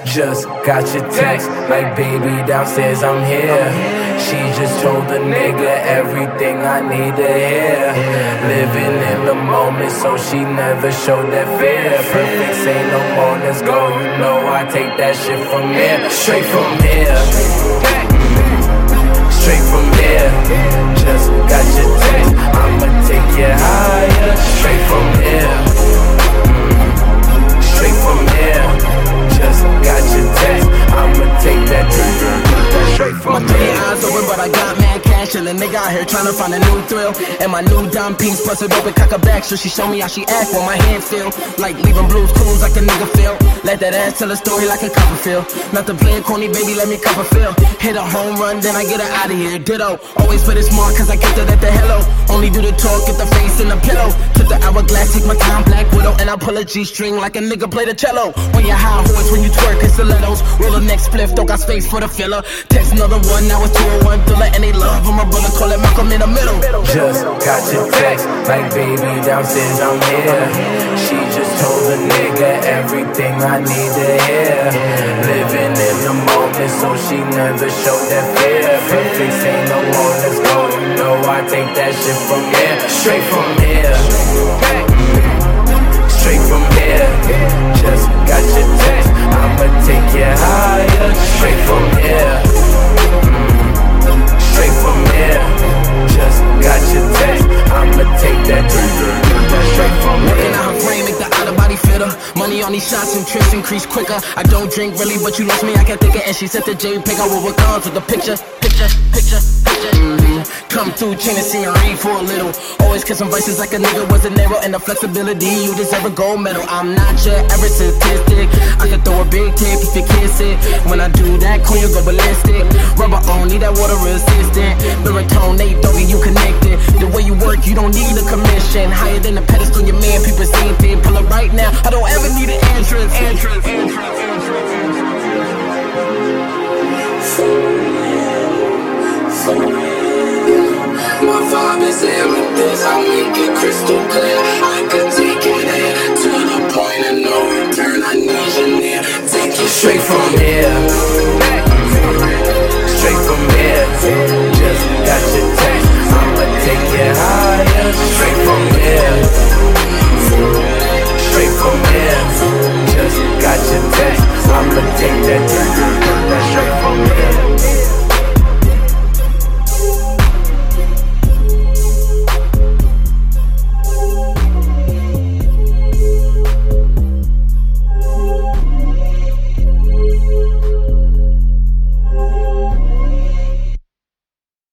Just got your text, like baby downstairs I'm here. She just told the nigga everything I need to hear. Living in the moment so she never showed that fear. Perfect, say no more, let's go. You know I take that shit from here. Straight from here, straight from here. Just got your text, I'ma take you higher. Straight from here, straight from here. Just got your text, I'ma take that straight from here. My eyes open, but I got mad cash. And the nigga out here tryna find a new thrill. And my new dime piece busted open, cock her back. So she show me how she act when my hands feel like leaving blues clues like a nigga feel. Let that ass tell a story like a Copperfield. Not to play it corny, baby, let me Copperfield. Hit a home run, then I get her out of here. Ditto, always play it smart, cause I get that at the hello. Only do the talk, get the face in the pillow. Took the hourglass, take my time, Black Widow. And I pull a G-string like a nigga play the cello. On your high horse when you twerk in stilettos. Roll the next spliff, don't got space for the filler. Text another one, now it's 201 thriller. And they love him, my brother, call it Malcolm in the middle. Just got your text, like baby downstairs I'm here. She just told the nigga everything I need to hear. Living in the moment so she never showed that fear. Perfect, say no more, let's go. You know I take that shit from here. Straight from here, straight from here. Just got your text, I'ma take you higher. Straight from here, straight from here. Just got your text, I'ma take that straight from here. Working out her frame, make the outer body fitter. Money on these shots and trips increase quicker. I don't drink really, but you lost me, I can't think it. And she said the JPEG, I will work on with the picture. Come through, chain and scenery for a little. Always kissing vices like a nigga was a narrow. And the flexibility, you deserve a gold medal. I'm not your average statistic. I can throw a big tip if you kiss it. When I do that, cool, you go ballistic. Rubber on, need that water resistant. Baritone, they doggy, you connected. The way you work, you don't need a commission. Higher than the pedestal, your man, people saying thing. Pull up right now, I don't ever need an entrance. My vibe is amethyst, I make it crystal clear. I can take it there to the point of no return. I need you near. Take it Straight from here,